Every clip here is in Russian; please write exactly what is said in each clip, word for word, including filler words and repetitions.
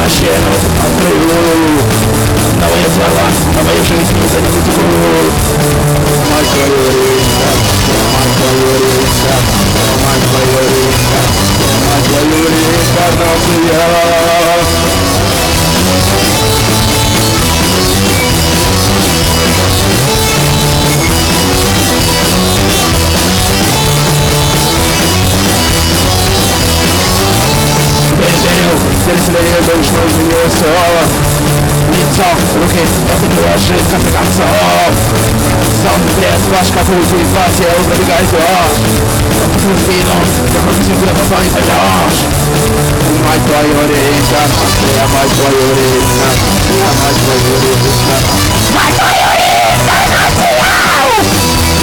стену открою. Новые слова, новые жизни занесут. Мать твою река, мать твою река, мать твою река, мать твою река, Сердце душу изменился. Лицо, руки, это не ложит, в конце концов. Сон, блеск, ваш капут, и платье, пробегай дождь. Покажу спину, захватите, куда попал, не пойдешь. Мать твою река, я мать твою река, я мать твою река, мать твою река, нахуй!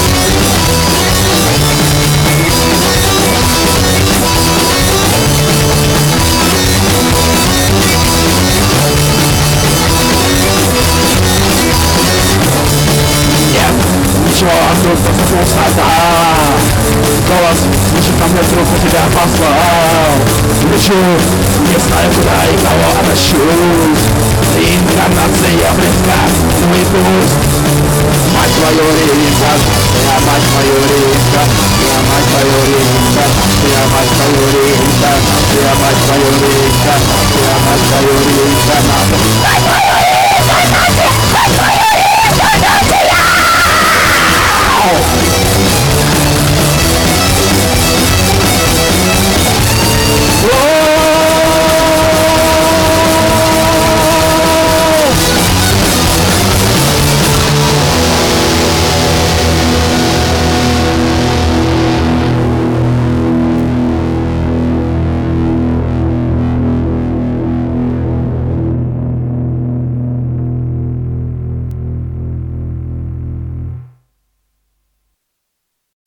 Ничего, вдруг просто пустота. Голос слышит ко мне, вдруг у тебя послал. Лечу, не знаю куда и кого обращусь. Реинкарнация близка, ну и пусть. Мать твою река, я мать твою река, я мать твою река, я мать твою река, я мать твою река.